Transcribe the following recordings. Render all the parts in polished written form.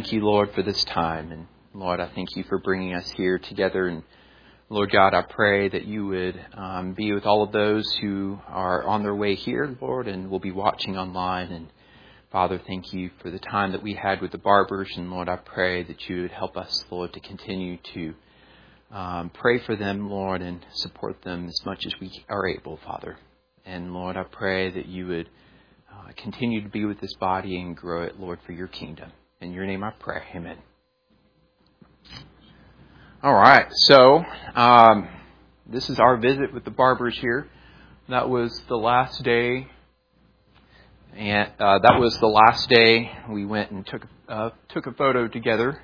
thank you, Lord, for this time. And Lord, I thank you for bringing us here together. And Lord God, I pray that you would be with all of those who are on their way here, Lord, and will be watching online. And Father, thank you for the time that we had with the barbers. And Lord, I pray that you would help us, Lord, to continue to pray for them, Lord, and support them as much as we are able, Father. And Lord, I pray that you would continue to be with this body and grow it, Lord, for your kingdom. In your name I pray. Amen. All right. So this is our visit with the barbers here. That was the last day. And that was the last day we went and took a photo together.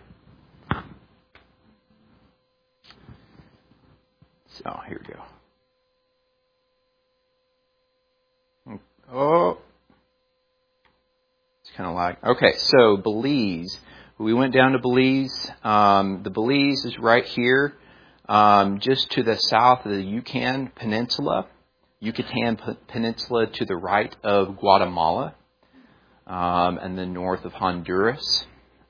So here we go. Oh, it's kind of like, okay, so Belize. We went down to Belize. The Belize is right here, just to the south of the Yucatan Peninsula to the right of Guatemala, and then north of Honduras.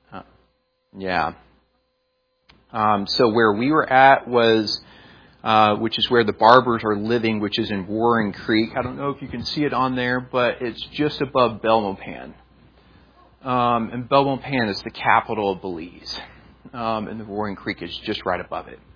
So where we were at was, which is where the barbers are living, which is in Roaring Creek. I don't know if you can see it on there, but it's just above Belmopan. And Belmopan is the capital of Belize. And the Roaring Creek is just right above it.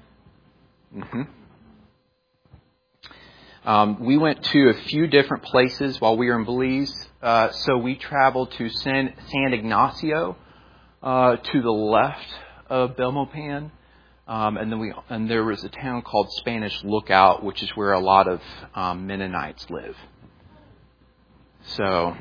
We went to a few different places while we were in Belize. So we traveled to San Ignacio, to the left of Belmopan. And there was a town called Spanish Lookout, which is where a lot of Mennonites live. So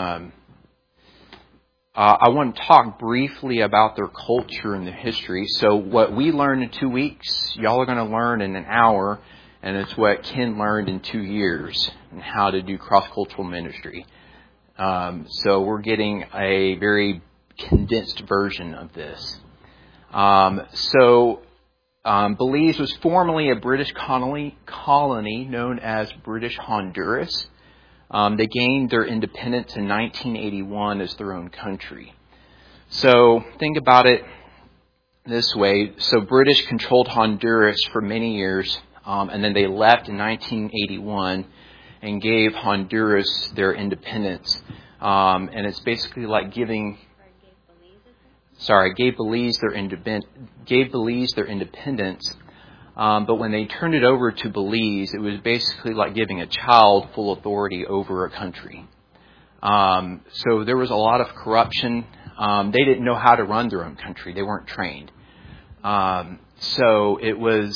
I want to talk briefly about their culture and the history. So what we learned in 2 weeks, y'all are going to learn in an hour, and it's what Ken learned in 2 years, and how to do cross-cultural ministry. So we're getting a very condensed version of this. Belize was formerly a British colony known as British Honduras. They gained their independence in 1981 as their own country. So think about it this way. So British controlled Honduras for many years, and then they left in 1981 and gave Honduras their independence. And it's basically like gave Belize their independence. But when they turned it over to Belize, it was basically like giving a child full authority over a country. So there was a lot of corruption. They didn't know how to run their own country. They weren't trained. So it was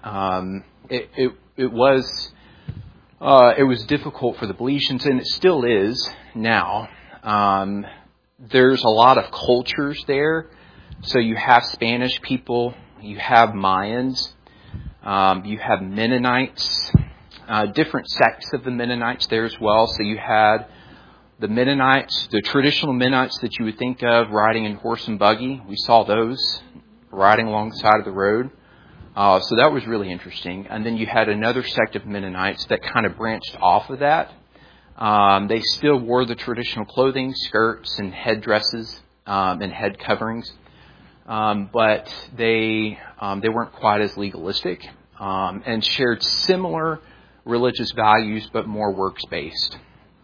difficult for the Belizeans, and it still is now. There's a lot of cultures there. So you have Spanish people, you have Mayans. You have Mennonites, different sects of the Mennonites there as well. So you had the Mennonites, the traditional Mennonites that you would think of riding in horse and buggy. We saw those riding alongside of the road. So that was really interesting. And then you had another sect of Mennonites that kind of branched off of that. They still wore the traditional clothing, skirts and headdresses and head coverings. But they weren't quite as legalistic, and shared similar religious values, but more works-based.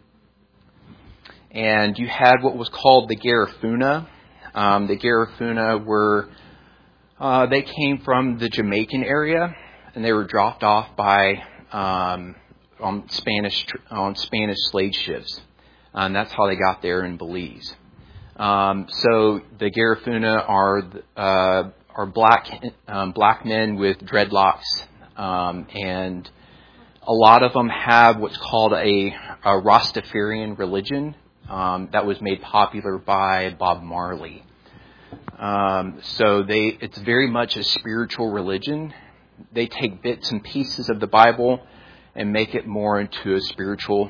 And you had what was called the Garifuna. The Garifuna were, they came from the Jamaican area, and they were dropped off by, on Spanish slave ships. And that's how they got there in Belize. So the Garifuna are black men with dreadlocks, and a lot of them have what's called a Rastafarian religion that was made popular by Bob Marley. So it's very much a spiritual religion. They take bits and pieces of the Bible and make it more into a spiritual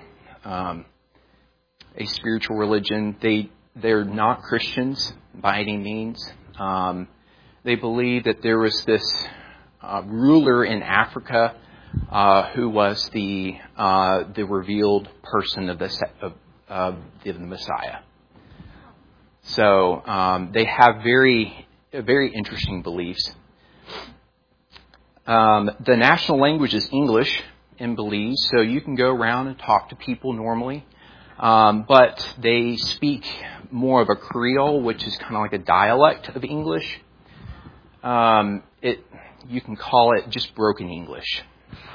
religion. They're not Christians by any means. They believe that there was this ruler in Africa who was the revealed person of the Messiah. So they have very interesting beliefs. The national language is English in Belize, so you can go around and talk to people normally. But they speak more of a Creole, which is kind of like a dialect of English. You can call it just broken English.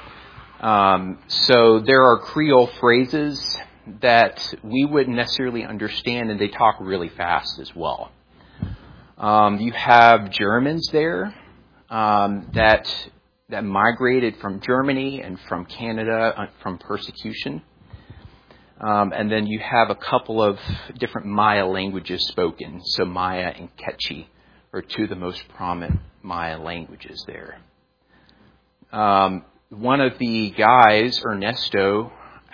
So there are Creole phrases that we wouldn't necessarily understand, and they talk really fast as well. You have Germans there that migrated from Germany and from Canada from persecution. And then you have a couple of different Maya languages spoken. So Maya and Quechua are two of the most prominent Maya languages there. One of the guys, Ernesto,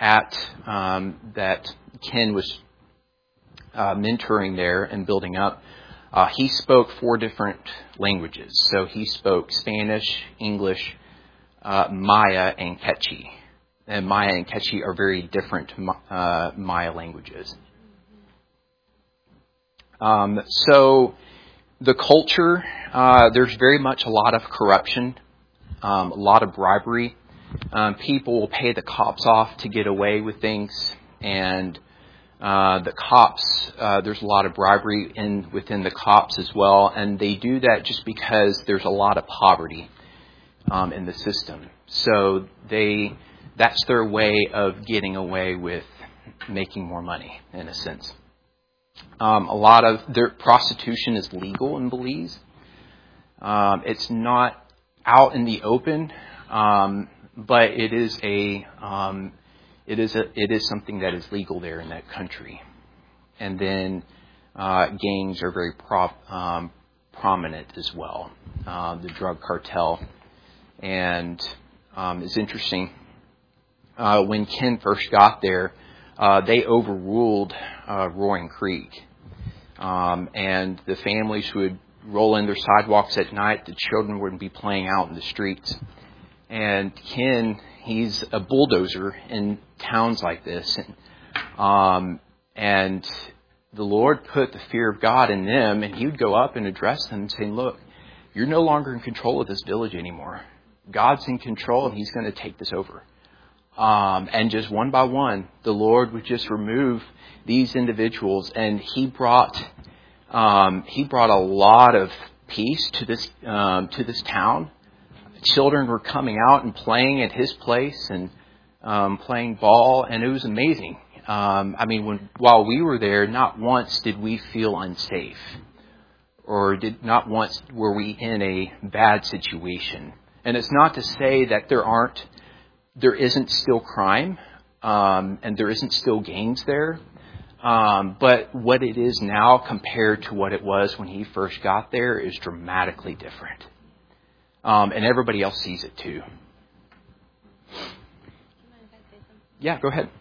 that Ken was mentoring there and building up, he spoke 4 different languages. So he spoke Spanish, English, Maya, and Quechua. And Maya and Quechua are very different Maya languages. So the culture, there's very much a lot of corruption, a lot of bribery. People will pay the cops off to get away with things, and the cops, there's a lot of bribery within the cops as well, and they do that just because there's a lot of poverty in the system. So that's their way of getting away with making more money, in a sense. A lot of their prostitution is legal in Belize. It's not out in the open, but it is something that is legal there in that country. And then gangs are very prominent as well. The drug cartel, and it's interesting. When Ken first got there, they overruled Roaring Creek, and the families would roll in their sidewalks at night. The children wouldn't be playing out in the streets. And Ken, he's a bulldozer in towns like this, and the Lord put the fear of God in them, and He would go up and address them and say, "Look, you're no longer in control of this village anymore. God's in control, and He's going to take this over." And just one by one, the Lord would just remove these individuals, and He brought a lot of peace to this town. Children were coming out and playing at His place and playing ball, and it was amazing. While we were there, not once did we feel unsafe, or not once were we in a bad situation. And it's not to say that there isn't still crime, and there isn't still gangs there. But what it is now compared to what it was when he first got there is dramatically different. And everybody else sees it too. Yeah, go ahead.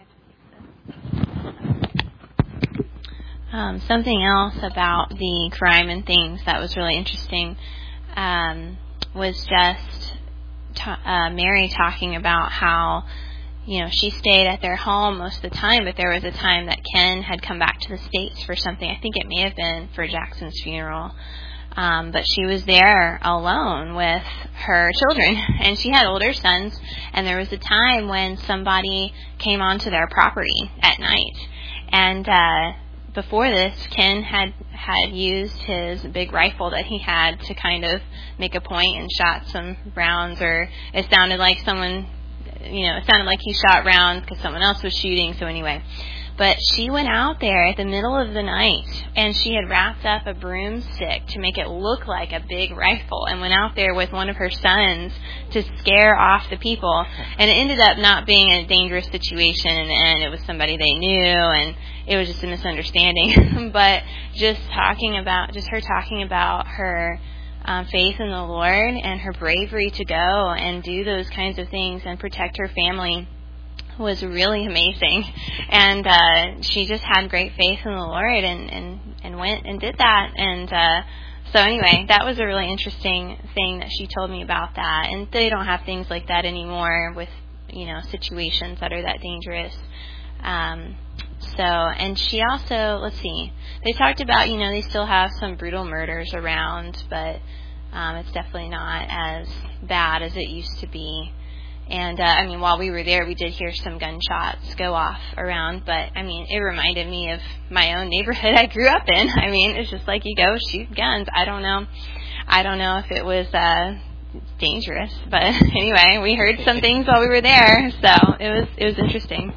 Something else about the crime and things that was really interesting was just Mary talking about how, she stayed at their home most of the time, but there was a time that Ken had come back to the States for something. I think it may have been for Jackson's funeral. But she was there alone with her children, and she had older sons, and there was a time when somebody came onto their property at night. And before this, Ken had used his big rifle that he had to kind of make a point and shot some rounds, or it sounded like he shot rounds because someone else was shooting, so anyway. But she went out there at the middle of the night, and she had wrapped up a broomstick to make it look like a big rifle, and went out there with one of her sons to scare off the people. And it ended up not being a dangerous situation, and it was somebody they knew, and it was just a misunderstanding. But just her talking about her faith in the Lord and her bravery to go and do those kinds of things and protect her family was really amazing. And she just had great faith in the Lord and went and did that. And so anyway, that was a really interesting thing that she told me about that. And they don't have things like that anymore with situations that are that dangerous. So, and she also, let's see, they talked about, they still have some brutal murders around, but it's definitely not as bad as it used to be. And, while we were there, we did hear some gunshots go off around, but, it reminded me of my own neighborhood I grew up in. It's just like you go shoot guns. I don't know if it was dangerous, but anyway, we heard some things while we were there, so it was interesting.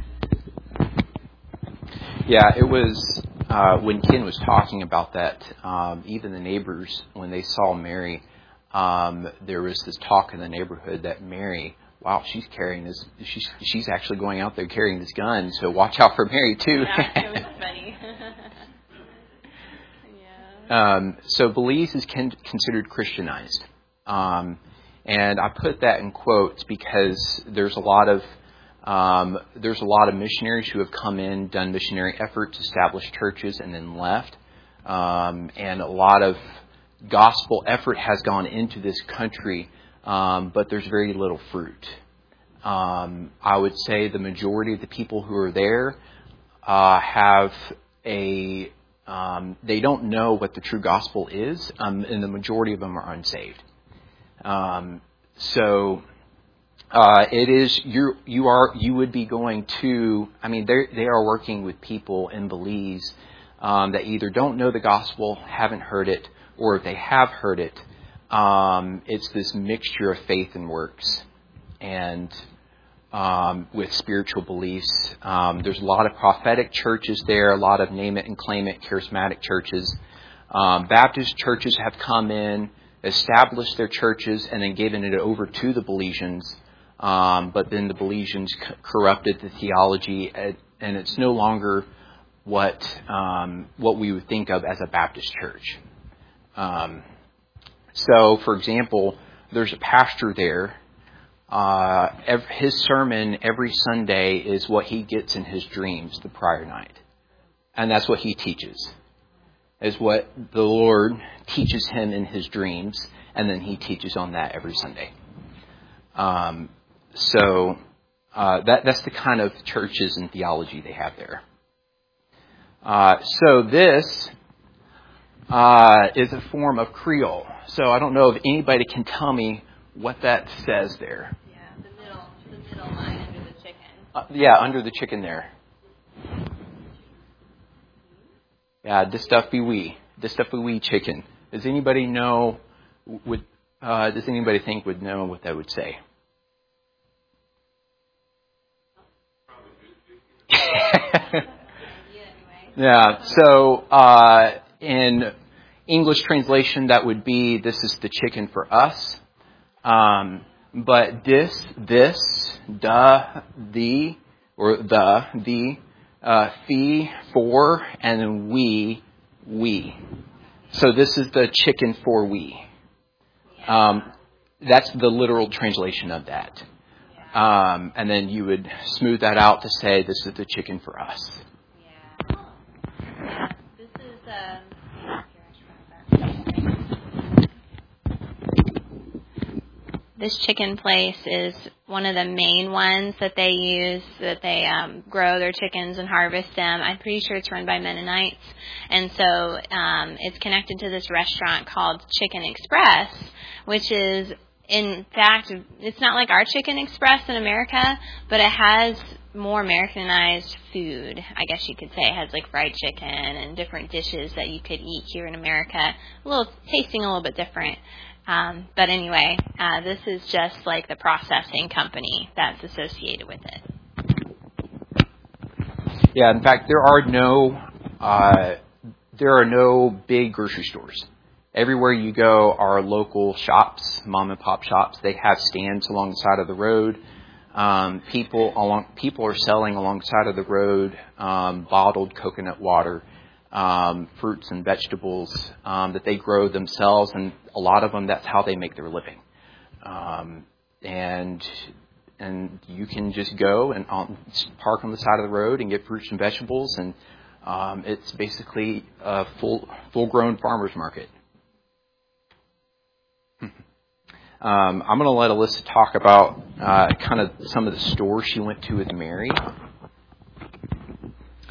Yeah, it was when Ken was talking about that. Even the neighbors, when they saw Mary, there was this talk in the neighborhood that Mary, wow, she's carrying this. She's actually going out there carrying this gun. So watch out for Mary too. Yeah, it was funny. Yeah. So Belize is considered Christianized, and I put that in quotes because there's a lot of missionaries who have come in, done missionary efforts, established churches, and then left. And a lot of gospel effort has gone into this country, but there's very little fruit. I would say the majority of the people who are there they don't know what the true gospel is, and the majority of them are unsaved. It is you would be going to. They are working with people in Belize that either don't know the gospel, haven't heard it, or if they have heard it, it's this mixture of faith and works, and with spiritual beliefs. There's a lot of prophetic churches there, a lot of name it and claim it charismatic churches. Baptist churches have come in, established their churches, and then given it over to the Belizeans. But then the Belizeans corrupted the theology, and it's no longer what we would think of as a Baptist church. So, for example, there's a pastor there. His sermon every Sunday is what he gets in his dreams the prior night, and that's what he teaches. Is what the Lord teaches him in his dreams, and then he teaches on that every Sunday. That's the kind of churches and theology they have there. So this is a form of Creole. So I don't know if anybody can tell me what that says there. Yeah, the middle line under the chicken. Under the chicken there. Yeah, this stuff be we chicken. Does anybody know? Does anybody think would know what that would say? Yeah. So in English translation, that would be "this is the chicken for us." But this, the, fee, for, and then we. So this is the chicken for we. That's the literal translation of that. And then you would smooth that out to say this is the chicken for us. Yeah. This is this chicken place is one of the main ones that they use, that they grow their chickens and harvest them. I'm pretty sure it's run by Mennonites. And so it's connected to this restaurant called Chicken Express, which is, in fact, it's not like our Chicken Express in America, but it has more Americanized food, I guess you could say. It has like fried chicken and different dishes that you could eat here in America, tasting a little bit different. But anyway, this is just like the processing company that's associated with it. Yeah, in fact, there are no big grocery stores. Everywhere you go are local shops, mom and pop shops. They have stands along the side of the road. People are selling alongside of the road bottled coconut water, fruits and vegetables that they grow themselves, and a lot of them, that's how they make their living. And you can just go and park on the side of the road and get fruits and vegetables, and it's basically a full-grown farmer's market. I'm going to let Alyssa talk about kind of some of the stores she went to with Mary.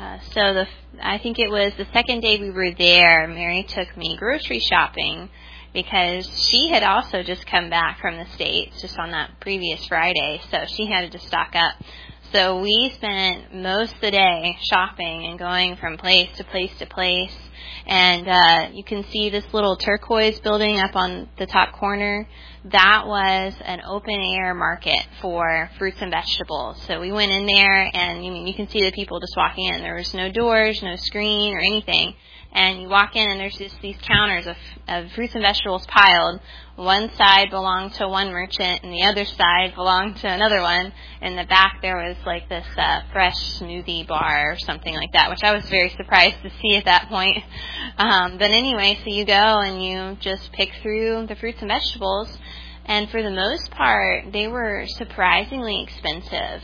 I think it was the second day we were there, Mary took me grocery shopping because she had also just come back from the States just on that previous Friday, so she had to stock up. So we spent most of the day shopping and going from place to place to place. And you can see this little turquoise building up on the top corner. That was an open-air market for fruits and vegetables. So we went in there, and you can see the people just walking in. There was no doors, no screen or anything. And you walk in, and there's just these counters of fruits and vegetables piled. One side belonged to one merchant, and the other side belonged to another one. In the back, there was like this fresh smoothie bar or something like that, which I was very surprised to see at that point. But anyway, so you go and you just pick through the fruits and vegetables. And for the most part, they were surprisingly expensive.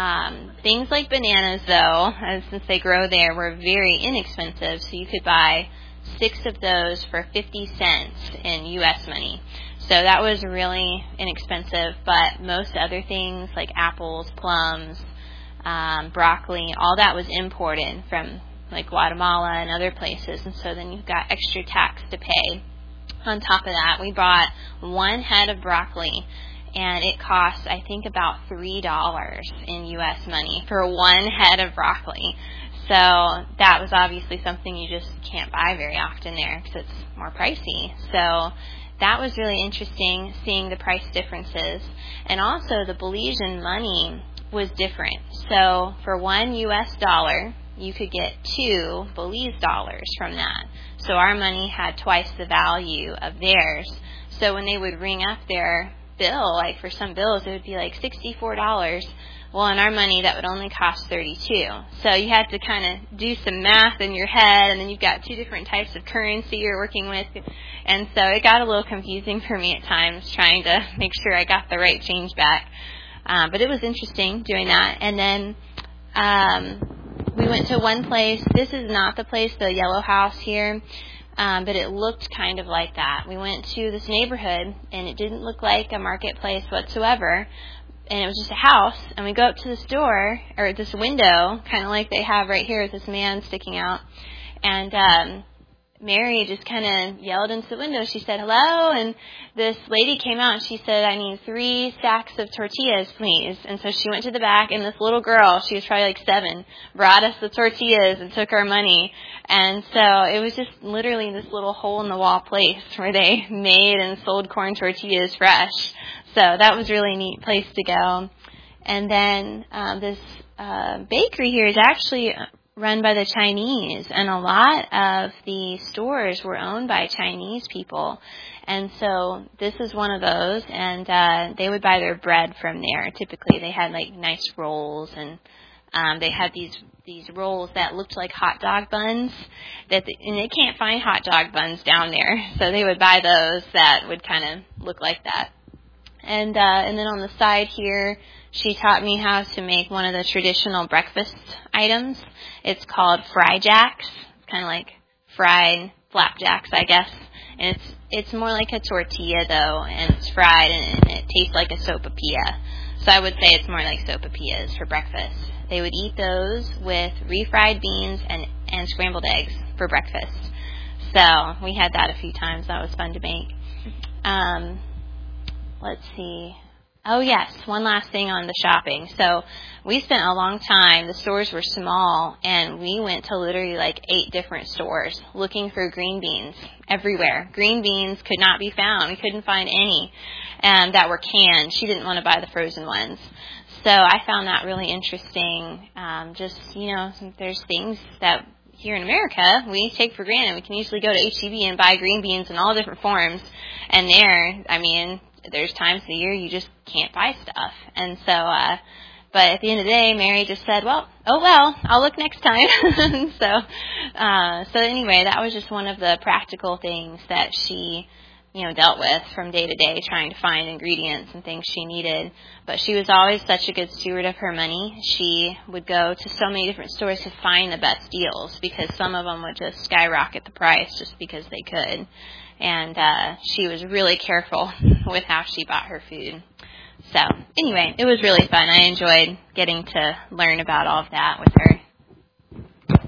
Things like bananas, though, since they grow there, were very inexpensive. So you could buy 6 of those for 50 cents in U.S. money. So that was really inexpensive. But most other things like apples, plums, broccoli, all that was imported from like Guatemala and other places. And so then you've got extra tax to pay. On top of that, we bought 1 head of broccoli, and it cost, I think, about $3 in U.S. money for 1 head of broccoli. So that was obviously something you just can't buy very often there because it's more pricey. So that was really interesting, seeing the price differences. And also the Belizean money was different. So for 1 U.S. dollar, you could get 2 Belize dollars from that. So our money had twice the value of theirs. So when they would ring up their bill, like for some bills, it would be like $64. Well, in our money, that would only cost $32. So you had to kind of do some math in your head, and then you've got 2 different types of currency you're working with. And so it got a little confusing for me at times, trying to make sure I got the right change back. But it was interesting doing that. And then we went to one place. This is not the place, the yellow house here, but it looked kind of like that. We went to this neighborhood, and it didn't look like a marketplace whatsoever, and it was just a house. And we go up to this door, or this window, kind of like they have right here with this man sticking out, and Mary just kind of yelled into the window. She said, "Hello," and this lady came out and she said, "I need 3 sacks of tortillas, please." And so she went to the back, and this little girl, she was probably like 7, brought us the tortillas and took our money. And so it was just literally this little hole-in-the-wall place where they made and sold corn tortillas fresh. So that was really a neat place to go. And then this bakery here is actually run by the Chinese, and a lot of the stores were owned by Chinese people. And so this is one of those, and they would buy their bread from there. Typically they had like nice rolls, and they had these rolls that looked like hot dog buns, and they can't find hot dog buns down there, so they would buy those that would kind of look like that. And then on the side here, she taught me how to make one of the traditional breakfast items. It's called Fry Jacks. It's kind of like fried flapjacks, I guess. And it's more like a tortilla, though, and it's fried, and it tastes like a sopapilla. So I would say it's more like sopapillas for breakfast. They would eat those with refried beans and scrambled eggs for breakfast. So we had that a few times. That was fun to make. Let's see. Oh, yes, one last thing on the shopping. So we spent a long time. The stores were small, and we went to literally like 8 different stores looking for green beans everywhere. Green beans could not be found. We couldn't find any that were canned. She didn't want to buy the frozen ones. So I found that really interesting. There's things that here in America we take for granted. We can easily go to H-E-B and buy green beans in all different forms. And there's times of the year you just can't buy stuff. And so, but at the end of the day, Mary just said, I'll look next time. So anyway, that was just one of the practical things that she, dealt with from day to day, trying to find ingredients and things she needed. But she was always such a good steward of her money. She would go to so many different stores to find the best deals, because some of them would just skyrocket the price just because they could. And she was really careful with how she bought her food. So anyway, it was really fun. I enjoyed getting to learn about all of that with her.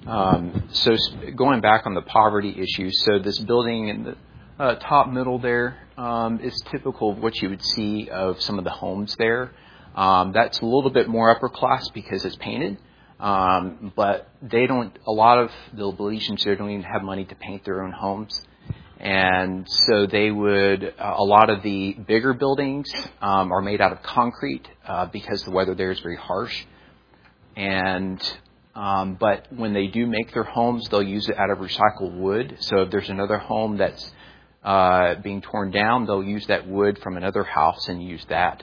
So going back on the poverty issue, so this building in the top middle there is typical of what you would see of some of the homes there. That's a little bit more upper class because it's painted. But a lot of the Belizeans there don't even have money to paint their own homes. And so a lot of the bigger buildings are made out of concrete because the weather there is very harsh. But when they do make their homes, they'll use it out of recycled wood. So if there's another home that's being torn down, they'll use that wood from another house and use that.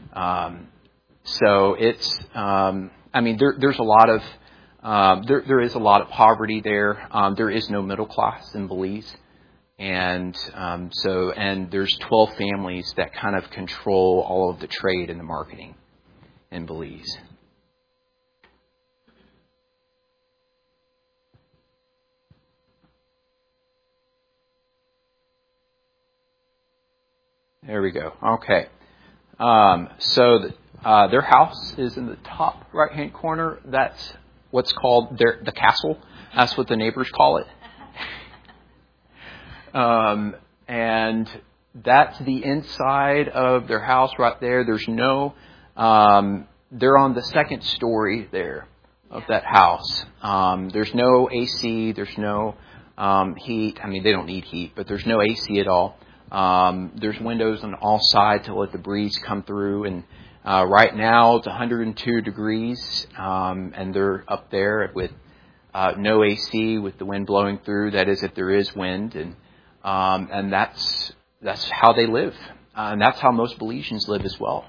So it's, there's a lot of, there is a lot of poverty there. There is no middle class in Belize. And there's 12 families that kind of control all of the trade and the marketing in Belize. There we go. Okay. Their house is in the top right-hand corner. That's what's called the castle. That's what the neighbors call it. And that's the inside of their house right there. There's no, they're on the second story there of that house. There's no AC. There's no heat. They don't need heat, but there's no AC at all. There's windows on all sides to let the breeze come through. And right now it's 102 degrees, and they're up there with no AC, with the wind blowing through. That is, if there is wind. And that's how they live, and that's how most Belizeans live as well.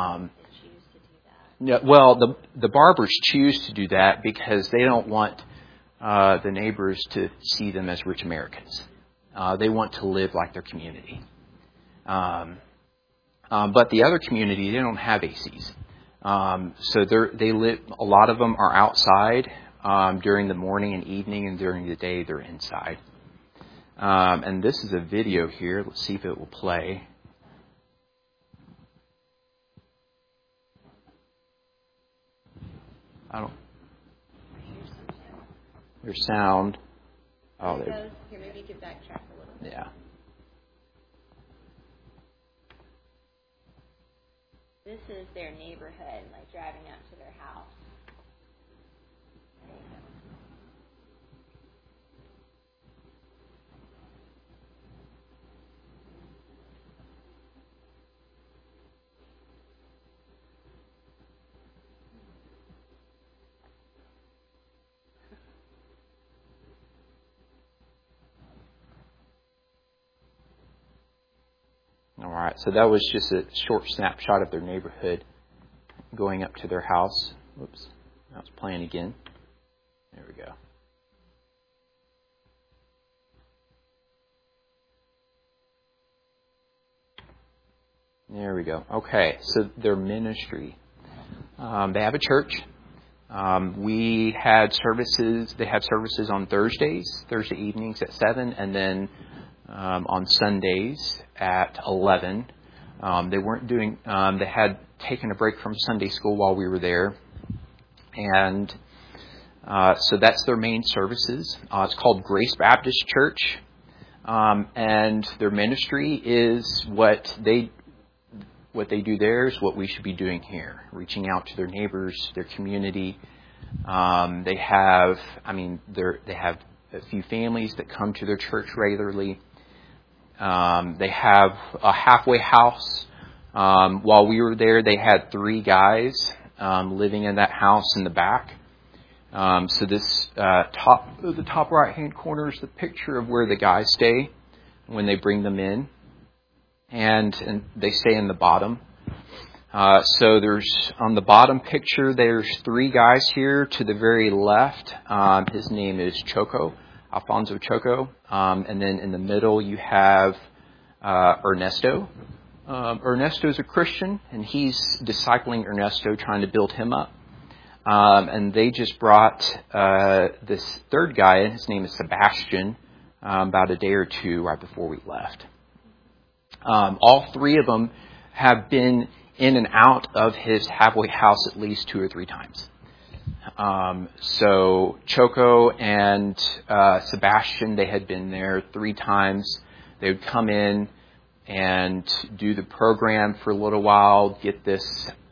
The barbers choose to do that because they don't want the neighbors to see them as rich Americans. They want to live like their community. But the other community, they don't have ACs, so they live. A lot of them are outside during the morning and evening, and during the day they're inside. And this is a video here. Let's see if it will play. There's sound. Oh, there. Here, maybe you could backtrack a little bit. Yeah. This is their neighborhood, like driving up to their house. There you go. All right, so that was just a short snapshot of their neighborhood going up to their house. Whoops, now it's playing again. There we go. There we go. Okay, so their ministry. They have a church. We had services. They have services on Thursday evenings at 7, and then on Sundays at 11. They weren't doing. They had taken a break from Sunday school while we were there, and so that's their main services. It's called Grace Baptist Church, and their ministry is what they do there is what we should be doing here, reaching out to their neighbors, their community. They have a few families that come to their church regularly. They have a halfway house. While we were there, they had 3 guys living in that house in the back. So this the top right-hand corner is the picture of where the guys stay when they bring them in, and they stay in the bottom. So there's on the bottom picture, there's 3 guys here to the very left. His name is Choco. Alfonso Choco, and then in the middle you have Ernesto. Ernesto's a Christian, and he's discipling Ernesto, trying to build him up. And they just brought this 3rd guy in. His name is Sebastian, about a day or 2 right before we left. All 3 of them have been in and out of his halfway house at least 2 or 3 times. So Choco and Sebastian, they had been there 3 times. They would come in and do the program for a little while, get this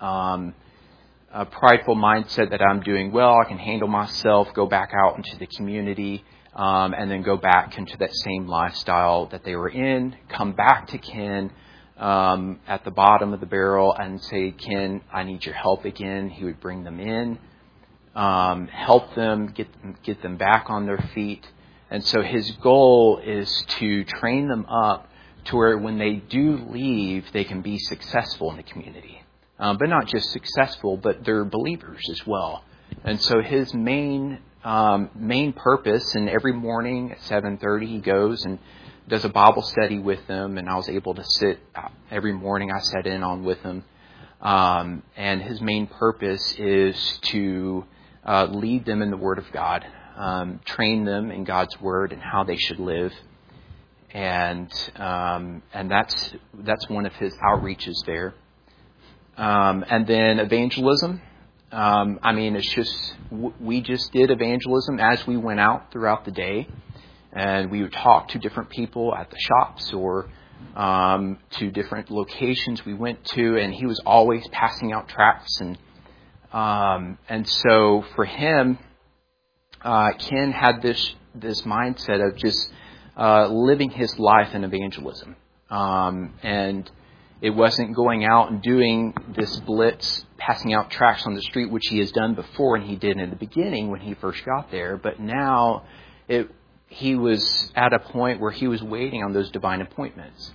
prideful mindset that I'm doing well, I can handle myself, go back out into the community, and then go back into that same lifestyle that they were in, come back to Ken at the bottom of the barrel and say, Ken, I need your help again. He would bring them in, help them, get them back on their feet. And so his goal is to train them up to where when they do leave, they can be successful in the community. But not just successful, but they're believers as well. And so his main purpose, and every morning at 7:30 he goes and does a Bible study with them, and I was able to sit every morning. I sat in on with him, and his main purpose is to lead them in the Word of God, train them in God's Word and how they should live, and that's one of his outreaches there. And then evangelism. It's just, we just did evangelism as we went out throughout the day, and we would talk to different people at the shops or to different locations we went to, and he was always passing out tracts, and so for him, Ken had this mindset of just living his life in evangelism, and it wasn't going out and doing this blitz, passing out tracts on the street, which he has done before, and he did in the beginning when he first got there. But now he was at a point where he was waiting on those divine appointments.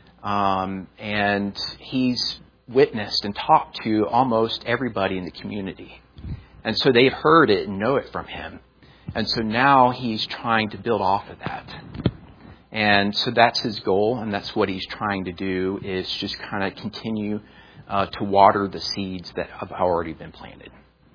And he's witnessed and talked to almost everybody in the community. And so they've heard it and know it from him. And so now he's trying to build off of that. And so that's his goal, and that's what he's trying to do, is just kind of continue to water the seeds that have already been planted.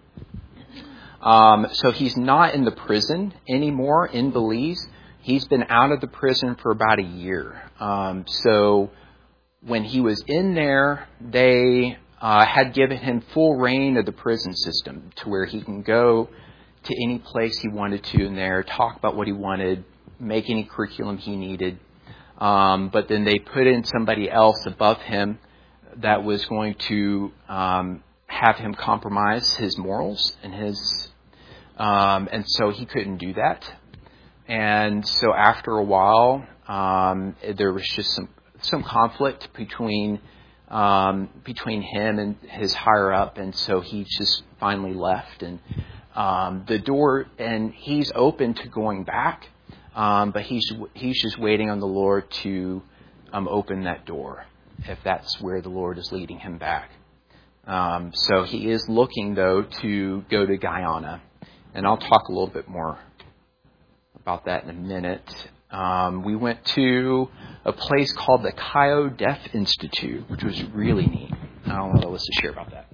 So he's not in the prison anymore in Belize. He's been out of the prison for about a year. So when he was in there, they had given him full reign of the prison system to where he can go to any place he wanted to in there, talk about what he wanted, make any curriculum he needed. But then they put in somebody else above him that was going to have him compromise his morals and and so he couldn't do that. And so after a while, there was just some conflict between him and his higher up, and so he just finally left. And the door, and he's open to going back. But he's just waiting on the Lord to open that door, if that's where the Lord is leading him back. So he is looking, though, to go to Guyana. And I'll talk a little bit more about that in a minute. We went to a place called the Cayo Deaf Institute, which was really neat. I don't know what else to share about that.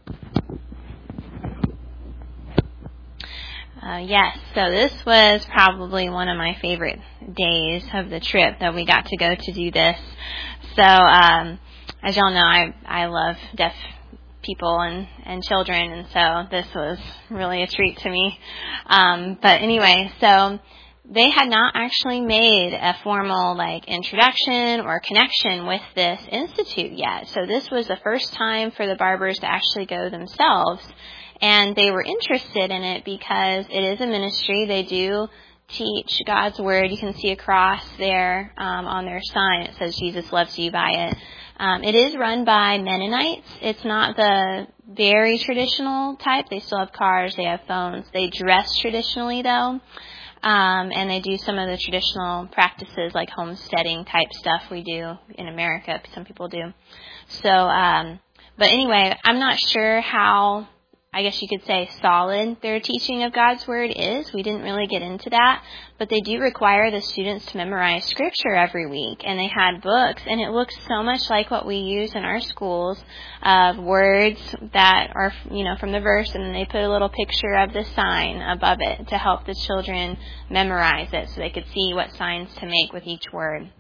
Yes, so this was probably one of my favorite days of the trip that we got to go to do this. So, as y'all know, I love deaf people and children, and so this was really a treat to me. But anyway, so they had not actually made a formal introduction or connection with this institute yet. So this was the first time for the Barbers to actually go themselves. And they were interested in it because it is a ministry. They do teach God's Word. You can see a cross there on their sign. It says Jesus loves you by it. It is run by Mennonites. It's not the very traditional type. They still have cars. They have phones. They dress traditionally, though. And they do some of the traditional practices like homesteading type stuff we do in America. Some people do. So, but anyway, I'm not sure how, I guess you could say, solid their teaching of God's Word is. We didn't really get into that, but they do require the students to memorize Scripture every week, and they had books, and it looks so much like what we use in our schools of words that are, from the verse, and then they put a little picture of the sign above it to help the children memorize it so they could see what signs to make with each word.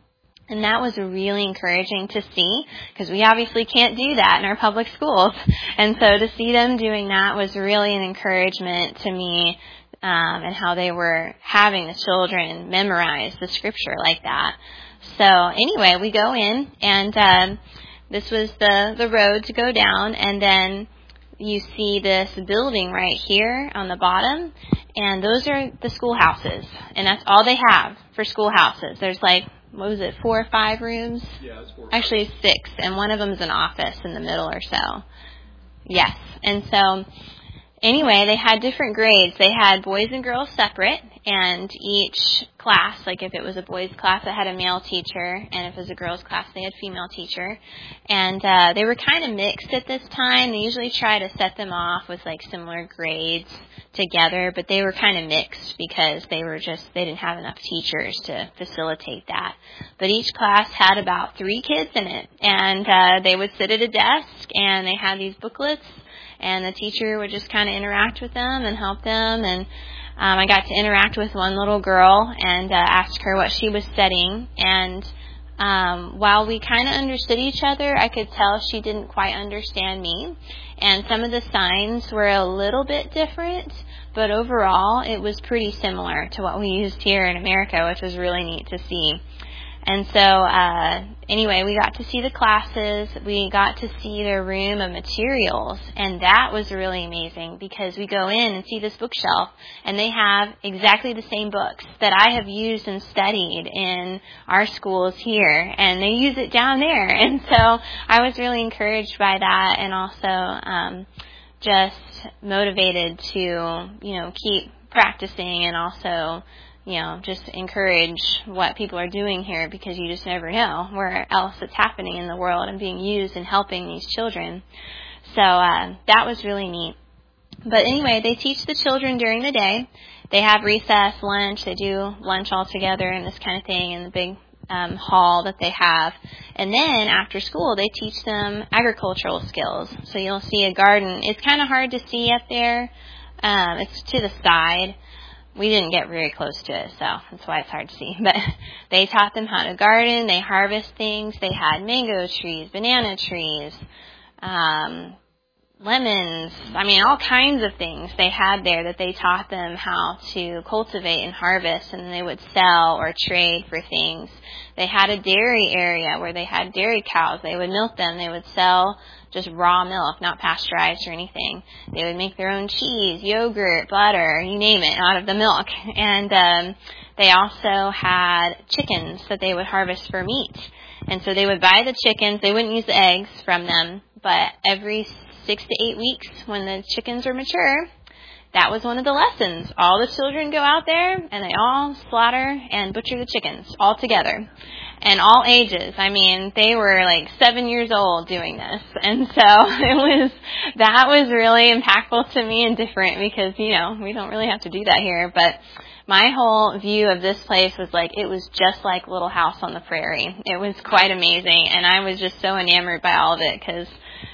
And that was really encouraging to see, because we obviously can't do that in our public schools. And so to see them doing that was really an encouragement to me, and how they were having the children memorize the scripture like that. So anyway, we go in, and this was the road to go down, and then you see this building right here on the bottom, and those are the schoolhouses, and that's all they have for schoolhouses. There's like, what was it, 4 or 5 rooms? Yeah, it's 4. Actually 6, and one of them is an office in the middle or so. Yes, and so anyway, they had different grades. They had boys and girls separate, and each class, like if it was a boys' class, it had a male teacher, and if it was a girls' class, they had a female teacher. And they were kind of mixed at this time. They usually try to set them off with like similar grades together, but they were kind of mixed because they didn't have enough teachers to facilitate that. But each class had about 3 kids in it, and they would sit at a desk, and they had these booklets, and the teacher would just kind of interact with them and help them. And I got to interact with one little girl and ask her what she was studying. And while we kind of understood each other, I could tell she didn't quite understand me. And some of the signs were a little bit different, but overall it was pretty similar to what we used here in America, which was really neat to see. And so, anyway, we got to see the classes. We got to see their room of materials, and that was really amazing because we go in and see this bookshelf, and they have exactly the same books that I have used and studied in our schools here, and they use it down there. And so I was really encouraged by that, and also just motivated to, keep practicing, and also just encourage what people are doing here, because you just never know where else it's happening in the world and being used and helping these children. So that was really neat. But anyway, they teach the children during the day. They have recess, lunch. They do lunch all together and this kind of thing in the big hall that they have. And then after school, they teach them agricultural skills. So you'll see a garden. It's kind of hard to see up there. It's to the side. We didn't get very close to it, so that's why it's hard to see. But they taught them how to garden. They harvest things. They had mango trees, banana trees, lemons. All kinds of things they had there that they taught them how to cultivate and harvest, and they would sell or trade for things. They had a dairy area where they had dairy cows. They would milk them. They would sell just raw milk, not pasteurized or anything. They would make their own cheese, yogurt, butter, you name it, out of the milk. And they also had chickens that they would harvest for meat. And so they would buy the chickens. They wouldn't use the eggs from them, but every 6 to 8 weeks when the chickens are mature, that was one of the lessons. All the children go out there and they all slaughter and butcher the chickens all together. And all ages. They were like 7 years old doing this. And so that was really impactful to me and different because, we don't really have to do that here. But my whole view of this place was like, it was just like Little House on the Prairie. It was quite amazing. And I was just so enamored by all of it because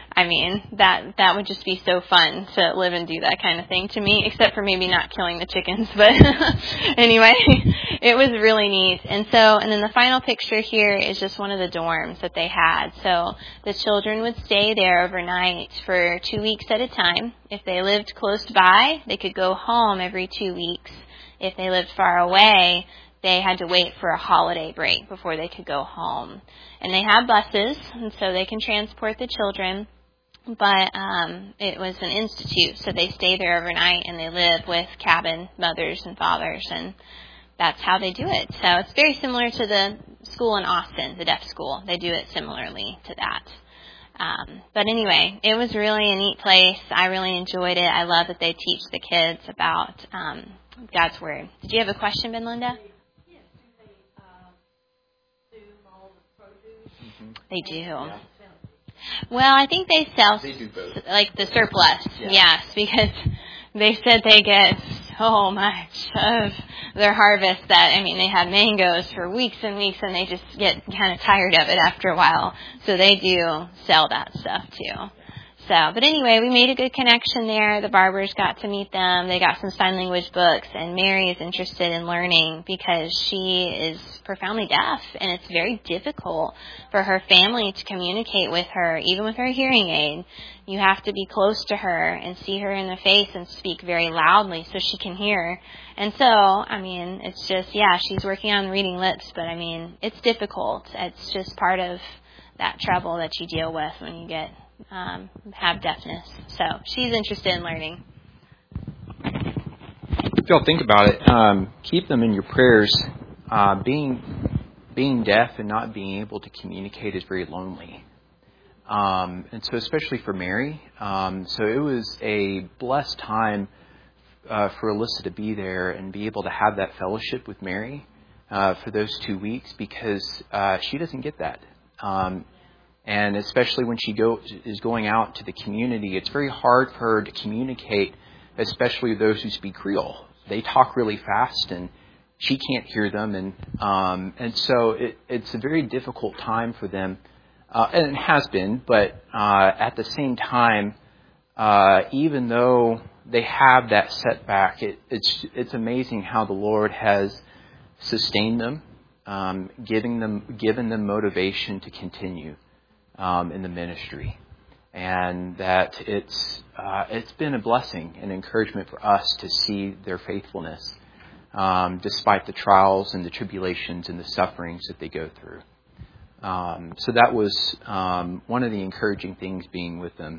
that would just be so fun to live and do that kind of thing to me, except for maybe not killing the chickens. But anyway, it was really neat. And then the final picture here is just one of the dorms that they had. So the children would stay there overnight for 2 weeks at a time. If they lived close by, they could go home every 2 weeks. If they lived far away, they had to wait for a holiday break before they could go home. And they have buses, and so they can transport the children. But it was an institute, so they stay there overnight, and they live with cabin mothers and fathers, and that's how they do it. So it's very similar to the school in Austin, the deaf school. They do it similarly to that. But anyway, it was really a neat place. I really enjoyed it. I love that they teach the kids about God's Word. Did you have a question, Ben Linda? Yes. Do they do all the produce? Mm-hmm. They do. Yeah. Well, I think they sell do both. Like the surplus, Yeah. Yes, because they said they get so much of their harvest that, they have mangoes for weeks and weeks, and they just get kind of tired of it after a while. So they do sell that stuff too. But anyway, we made a good connection there. The Barbers got to meet them. They got some sign language books, and Mary is interested in learning because she is profoundly deaf, and it's very difficult for her family to communicate with her, even with her hearing aid. You have to be close to her and see her in the face and speak very loudly so she can hear. And so, I mean, it's just, she's working on reading lips, but I mean, it's difficult. It's just part of that trouble that you deal with when you have deafness. So she's interested in learning. If y'all think about it, keep them in your prayers. Being deaf and not being able to communicate is very lonely. And so especially for Mary. So it was a blessed time for Alyssa to be there and be able to have that fellowship with Mary for those 2 weeks, because she doesn't get that. And especially when she is going out to the community, it's very hard for her to communicate, especially those who speak Creole. They talk really fast, and she can't hear them, and so it's a very difficult time for them, and it has been. But at the same time, even though they have that setback, it's amazing how the Lord has sustained them, given them motivation to continue in the ministry, and that it's been a blessing and encouragement for us to see their faithfulness, despite the trials and the tribulations and the sufferings that they go through. So that was one of the encouraging things being with them.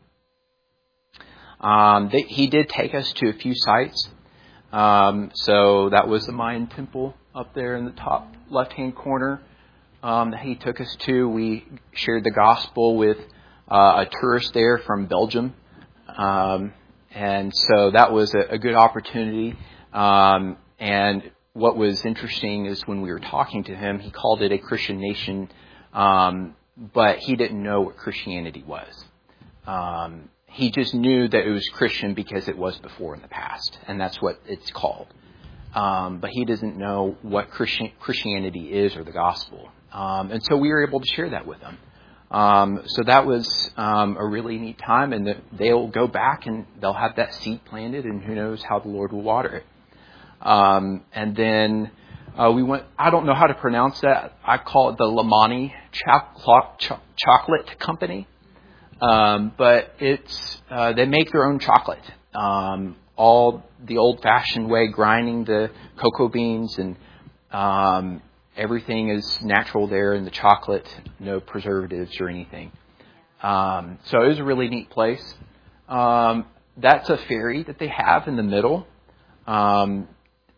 He did take us to a few sites. So that was the Mayan temple up there in the top left-hand corner that he took us to. We shared the gospel with a tourist there from Belgium. And so that was a good opportunity. And what was interesting is when we were talking to him, he called it a Christian nation, but he didn't know what Christianity was. He just knew that it was Christian because it was before in the past, and that's what it's called. But he doesn't know what Christianity is or the gospel. And so we were able to share that with him. So that was a really neat time, and they'll go back and they'll have that seed planted, and who knows how the Lord will water it. And then we went, I don't know how to pronounce that. I call it the Lamani Chocolate Company. But it's they make their own chocolate, all the old-fashioned way, grinding the cocoa beans, and everything is natural there in the chocolate, no preservatives or anything. So it was a really neat place. That's a ferry that they have in the middle, and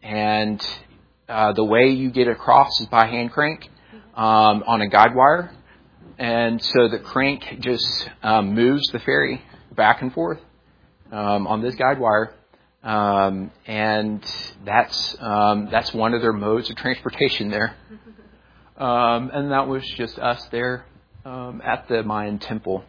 the way you get across is by hand crank on a guide wire. And so the crank just moves the ferry back and forth on this guide wire, and that's one of their modes of transportation there. And that was just us there at the Mayan temple.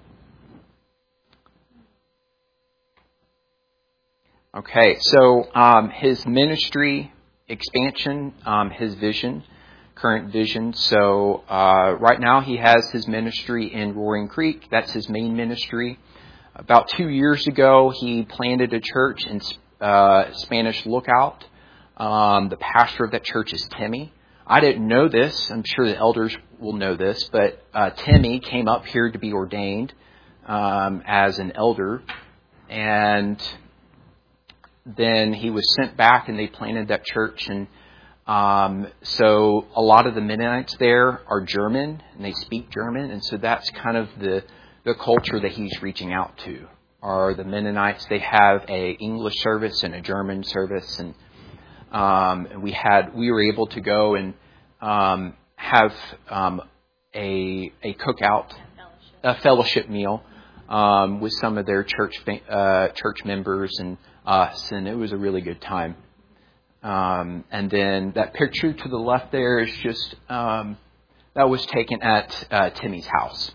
Okay, so his ministry expansion, his vision. Current vision. So right now he has his ministry in Roaring Creek. That's his main ministry. About 2 years ago, he planted a church in Spanish Lookout. The pastor of that church is Timmy. I didn't know this. I'm sure the elders will know this, but Timmy came up here to be ordained as an elder, and then he was sent back, and they planted that church. And so a lot of the Mennonites there are German, and they speak German, and so that's kind of the culture that he's reaching out to, are the Mennonites. They have a English service and a German service, and we were able to go and have a cookout, a fellowship meal with some of their church members and us, and it was a really good time. And then that picture to the left there is just, that was taken at Timmy's house.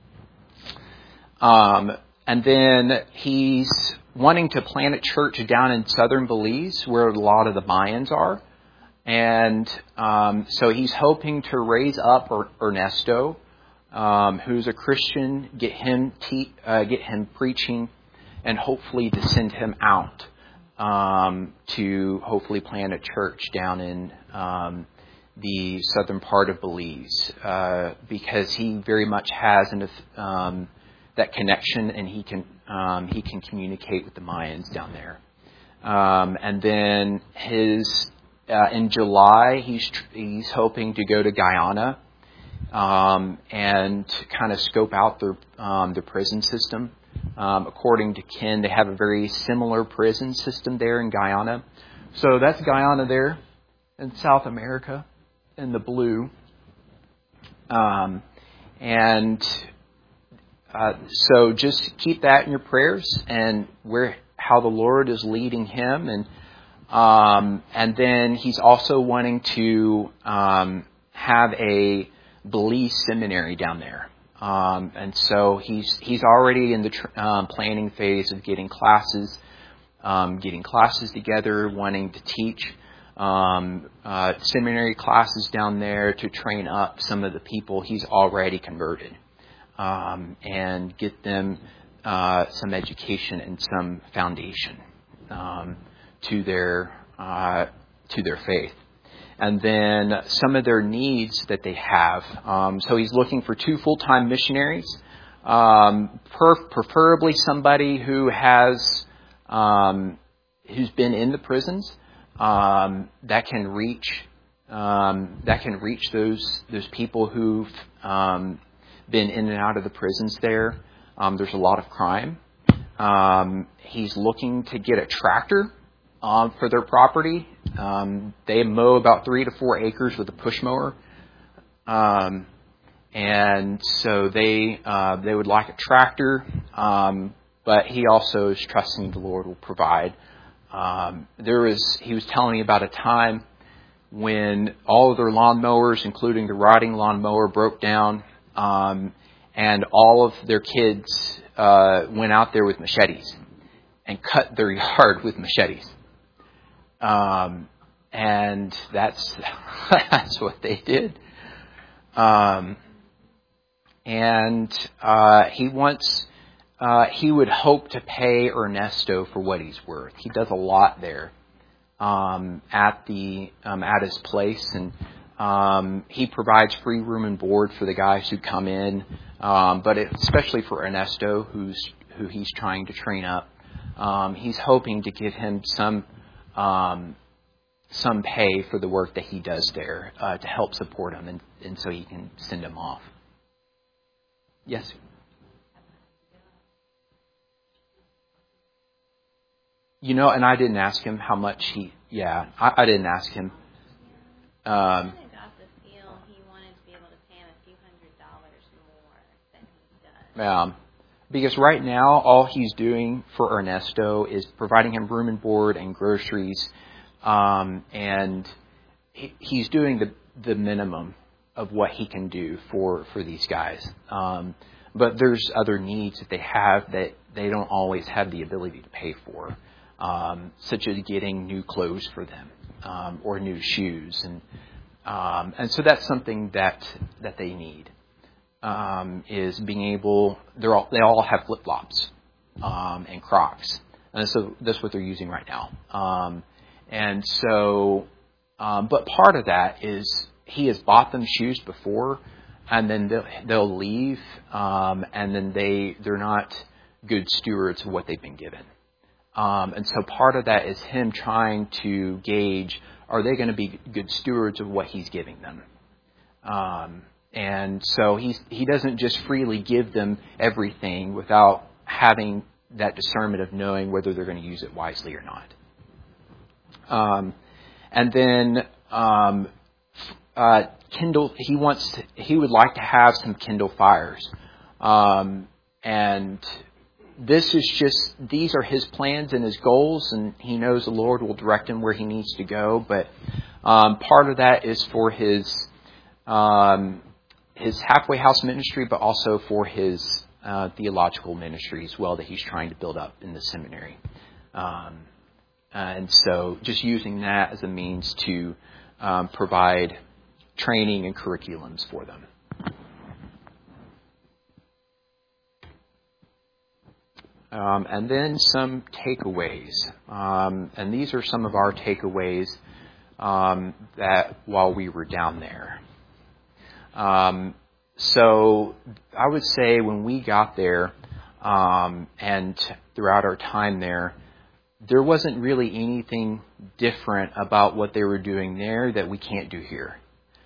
And then he's wanting to plant a church down in southern Belize where a lot of the Mayans are. And so he's hoping to raise up Ernesto who's a Christian, get him preaching, and hopefully to send him out to hopefully plant a church down in the southern part of Belize, because he very much has that connection, and he can communicate with the Mayans down there. And then in July, he's hoping to go to Guyana and kind of scope out their prison system. According to Ken, they have a very similar prison system there in Guyana. So that's Guyana there in South America in the blue. So just keep that in your prayers, and how the Lord is leading him, and then he's also wanting to have a Belize seminary down there, and so he's already in the planning phase of getting classes together, wanting to teach seminary classes down there to train up some of the people he's already converted, and get them some education and some foundation to their faith. And then some of their needs that they have. So he's looking for 2 full-time missionaries, preferably somebody who has who's been in the prisons, that can reach those people who've been in and out of the prisons there. There's a lot of crime. He's looking to get a tractor for their property. They mow about 3 to 4 acres with a push mower, and so they would like a tractor. But he also is trusting the Lord will provide. He was telling me about a time when all of their lawnmowers, including the riding lawnmower, broke down, and all of their kids went out there with machetes and cut their yard with machetes. And that's what they did. He would hope to pay Ernesto for what he's worth. He does a lot there at his place, and he provides free room and board for the guys who come in, but especially for Ernesto, who he's trying to train up. He's hoping to give him some pay for the work that he does there to help support him, and so he can send him off. Yes. And I didn't ask him how much I didn't ask him. I got the feel he wanted to be able to pay him a few $100s more than he does. Because right now, all he's doing for Ernesto is providing him room and board and groceries, and he's doing the minimum of what he can do for these guys. But there's other needs that they have that they don't always have the ability to pay for, such as getting new clothes for them, or new shoes, and so that's something that they need. Is being able, they all have flip-flops and Crocs, and so that's what they're using right now. But part of that is he has bought them shoes before, and then they'll leave, and then they're not good stewards of what they've been given. And so part of that is him trying to gauge, are they going to be good stewards of what he's giving them? And so he doesn't just freely give them everything without having that discernment of knowing whether they're going to use it wisely or not. And then Kindle, he would like to have some Kindle Fires, and these are his plans and his goals, and he knows the Lord will direct him where he needs to go. But part of that is for his halfway house ministry, but also for his theological ministry as well that he's trying to build up in the seminary. And so just using that as a means to provide training and curriculums for them. and then some takeaways. And these are some of our takeaways that while we were down there. So I would say when we got there and throughout our time there wasn't really anything different about what they were doing there that we can't do here.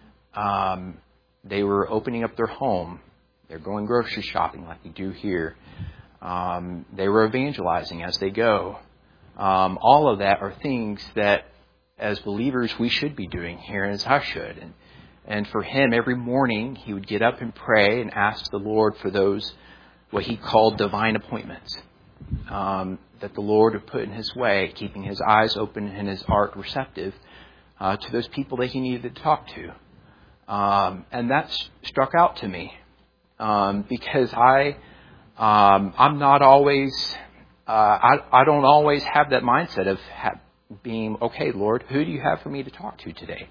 They were opening up their home. They're going grocery shopping like we do here. They were evangelizing as they go. All of that are things that as believers we should be doing here, as I should. And for him, every morning he would get up and pray and ask the Lord for those, what he called divine appointments, that the Lord would put in his way, keeping his eyes open and his heart receptive to those people that he needed to talk to. And that struck out to me because I'm not always, I don't always have that mindset of being, okay, Lord, who do you have for me to talk to today?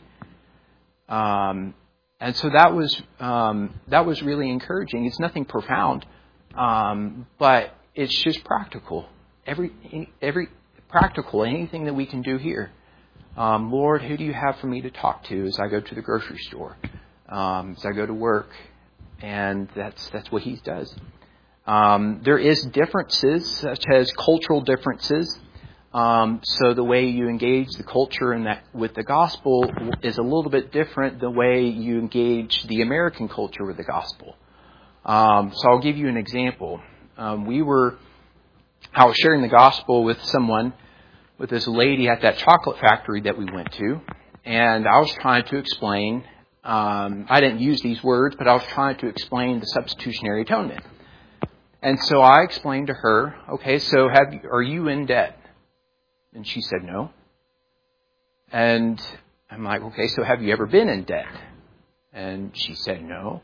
And so that was really encouraging. It's nothing profound, but it's just practical. Every practical, anything that we can do here. Lord, who do you have for me to talk to as I go to the grocery store, as I go to work? And that's what he does. There is differences, such as cultural differences. So the way you engage the culture in that with the gospel is a little bit different the way you engage the American culture with the gospel. So I'll give you an example. I was sharing the gospel with this lady at that chocolate factory that we went to, and I was trying to explain, I didn't use these words, but I was trying to explain the substitutionary atonement. And so I explained to her, okay, so are you in debt? And she said no. And I'm like, okay, so have you ever been in debt? And she said no.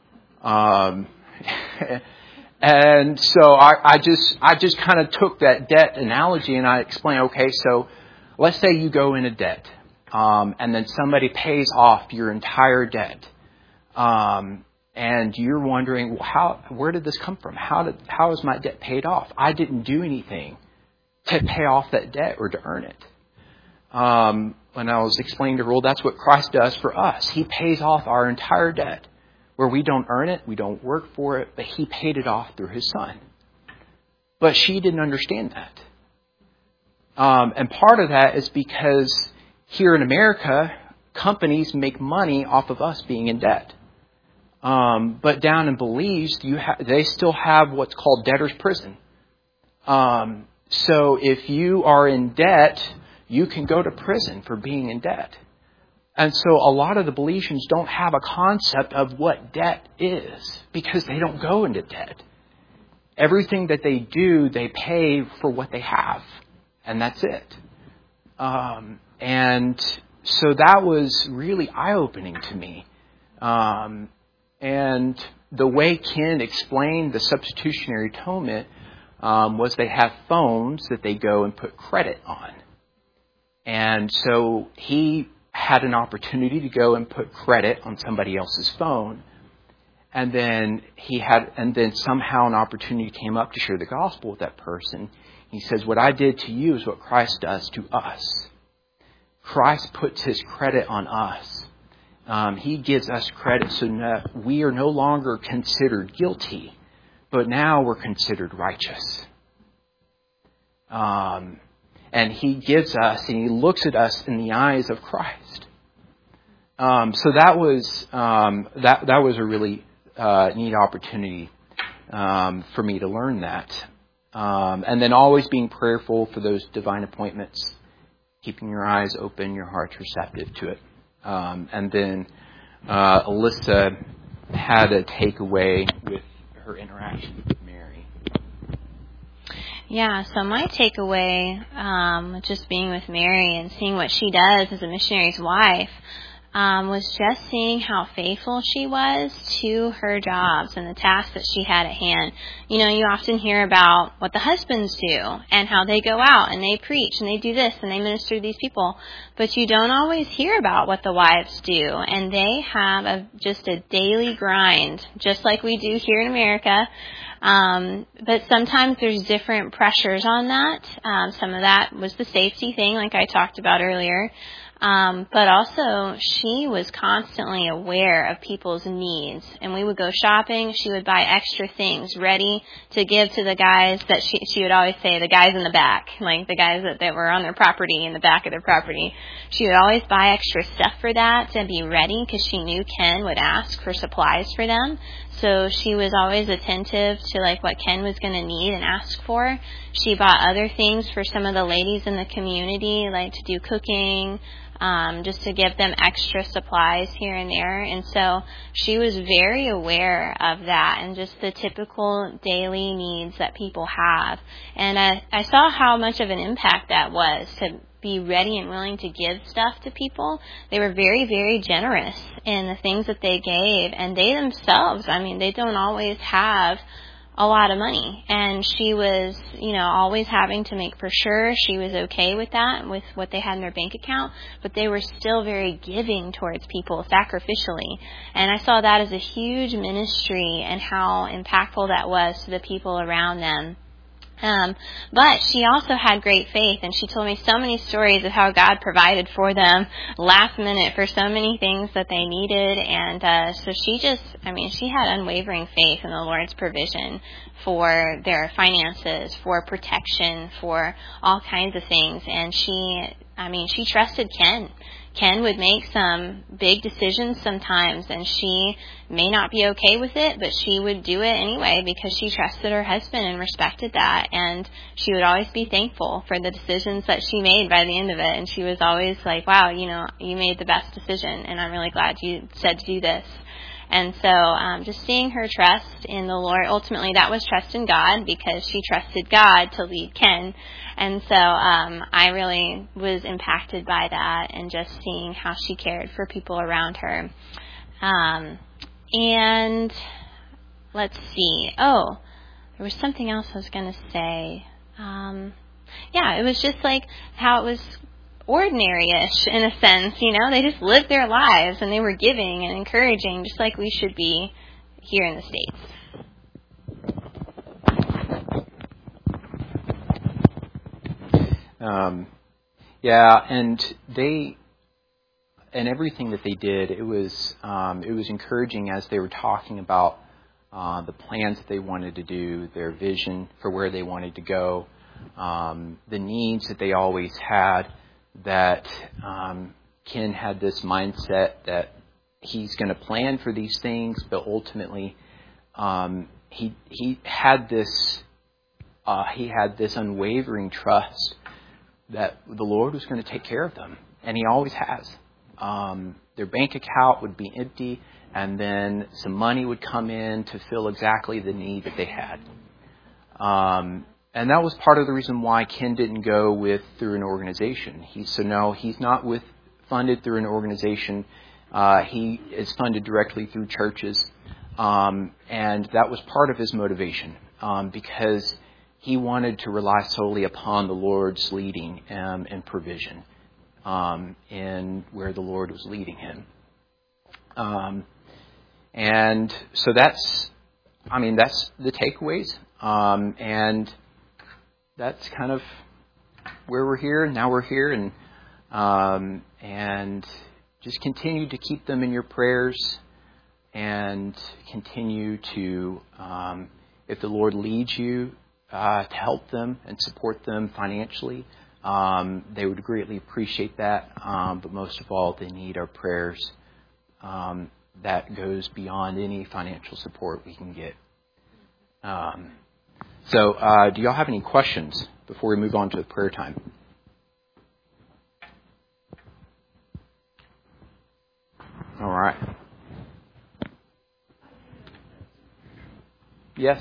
And so I just kind of took that debt analogy and I explained, okay, so let's say you go into debt, and then somebody pays off your entire debt. And you're wondering, well, where did this come from? How is my debt paid off? I didn't do anything to pay off that debt or to earn it. When I was explaining to her, well, that's what Christ does for us. He pays off our entire debt. Where we don't earn it, we don't work for it, but he paid it off through his son. But she didn't understand that. And part of that is because here in America, companies make money off of us being in debt. But down in Belize, they still have what's called debtor's prison. So if you are in debt, you can go to prison for being in debt. And so a lot of the Belizeans don't have a concept of what debt is because they don't go into debt. Everything that they do, they pay for what they have. And that's it. And so that was really eye-opening to me. And the way Ken explained the substitutionary atonement was they have phones that they go and put credit on. And so he had an opportunity to go and put credit on somebody else's phone. And then somehow an opportunity came up to share the gospel with that person. He says, what I did to you is what Christ does to us. Christ puts his credit on us. He gives us credit so that we are no longer considered guilty, but now we're considered righteous. And he gives us, and he looks at us in the eyes of Christ. So that was a really neat opportunity for me to learn that. And then always being prayerful for those divine appointments, keeping your eyes open, your hearts receptive to it. And then Alyssa had a takeaway with her interaction with Mary. Yeah, so my takeaway, just being with Mary and seeing what she does as a missionary's wife, was just seeing how faithful she was to her jobs and the tasks that she had at hand. You know, you often hear about what the husbands do and how they go out and they preach and they do this and they minister to these people, but you don't always hear about what the wives do. And they have just a daily grind, just like we do here in America, But sometimes there's different pressures on that. Some of that was the safety thing, like I talked about earlier. But also, she was constantly aware of people's needs. And we would go shopping. She would buy extra things ready to give to the guys that she would always say, the guys in the back, like the guys that were on their property, in the back of their property. She would always buy extra stuff for that to be ready because she knew Ken would ask for supplies for them. So she was always attentive to like what Ken was going to need and ask for. She bought other things for some of the ladies in the community, like to do cooking, just to give them extra supplies here and there. And so she was very aware of that and just the typical daily needs that people have. And I saw how much of an impact that was to be ready and willing to give stuff to people. They were very, very generous in the things that they gave. And they themselves, I mean, they don't always have a lot of money. And she was, always having to make for sure she was okay with that, with what they had in their bank account, but they were still very giving towards people sacrificially. And I saw that as a huge ministry and how impactful that was to the people around them. But she also had great faith, and she told me so many stories of how God provided for them last minute for so many things that they needed. And so she had unwavering faith in the Lord's provision for their finances, for protection, for all kinds of things. And she trusted Ken. Ken would make some big decisions sometimes, and she may not be okay with it, but she would do it anyway because she trusted her husband and respected that. And she would always be thankful for the decisions that she made by the end of it. And she was always like, wow, you made the best decision, and I'm really glad you said to do this. And so just seeing her trust in the Lord, ultimately that was trust in God because she trusted God to lead Ken. And so I really was impacted by that and just seeing how she cared for people around her. And let's see. Oh, there was something else I was going to say. It was just like how it was ordinary-ish in a sense, they just lived their lives and they were giving and encouraging just like we should be here in the States. And everything that they did, it was encouraging as they were talking about the plans that they wanted to do, their vision for where they wanted to go, the needs that they always had. That Ken had this mindset that he's going to plan for these things, but ultimately he had this unwavering trust that the Lord was going to take care of them, and He always has. Their bank account would be empty, and then some money would come in to fill exactly the need that they had. And that was part of the reason why Ken didn't go through an organization. He's not funded through an organization. He is funded directly through churches. And that was part of his motivation because he wanted to rely solely upon the Lord's leading and provision in where the Lord was leading him. And so that's the takeaways. And that's kind of where we're here. Now we're here, and just continue to keep them in your prayers, and continue to, if the Lord leads you, to help them and support them financially. They would greatly appreciate that. But most of all, they need our prayers. That goes beyond any financial support we can get. So, do y'all have any questions before we move on to the prayer time? All right. Yes.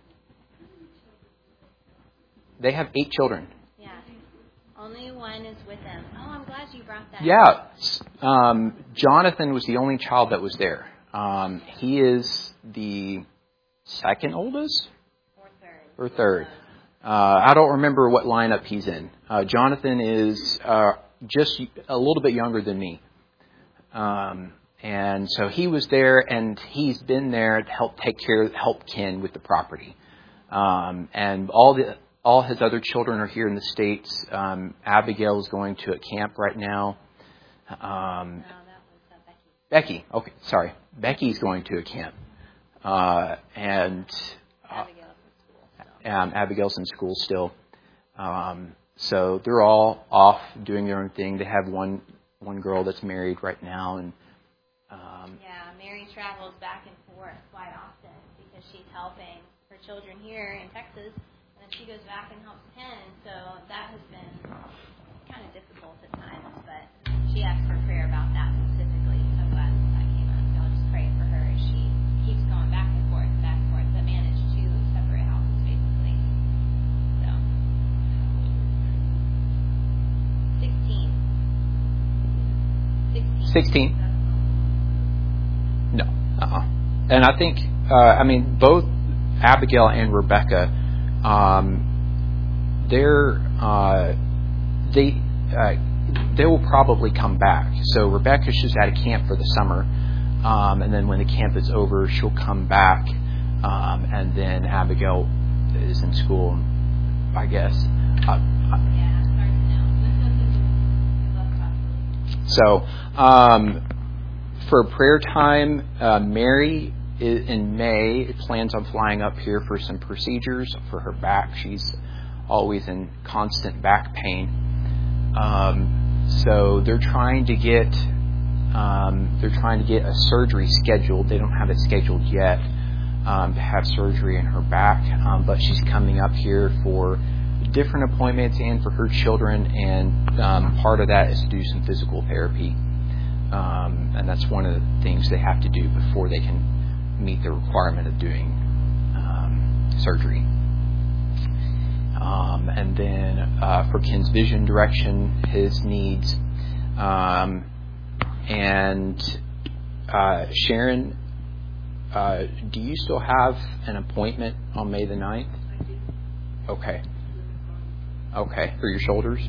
They have 8 children. Yeah. Only one is with them. Oh, I'm glad you brought that. Yeah. Jonathan was the only child that was there. He is the second oldest? Or third. I don't remember what lineup he's in. Jonathan is just a little bit younger than me. And so he was there, and he's been there to help Ken with the property. And all his other children are here in the States. Abigail is going to a camp right now. No, that was Becky. Becky. Okay, sorry. Becky's going to a camp. And Abigail's in school still. So they're all off doing their own thing. They have one girl that's married right now, and Mary travels back and forth quite often because she's helping her children here in Texas, and then she goes back and helps Ken. So that has been kind of difficult at times, but she asked for prayer about that specifically. So I'm glad that came up. So I'll just pray for her as she keeps going back and forth, but manage two separate houses basically. So 16. No. And I think, both Abigail and Rebecca, they will probably come back. So Rebecca's just at a camp for the summer, and then when the camp is over, she'll come back, and then Abigail is in school, I guess. So, for prayer time, Mary in May plans on flying up here for some procedures for her back. She's always in constant back pain. So they're trying to get a surgery scheduled. They don't have it scheduled yet to have surgery in her back, but she's coming up here for different appointments and for her children, and part of that is to do some physical therapy, and that's one of the things they have to do before they can meet the requirement of doing surgery. And then for Ken's vision direction, his needs, and Sharon, do you still have an appointment on May the 9th? I do. Okay. For your shoulders?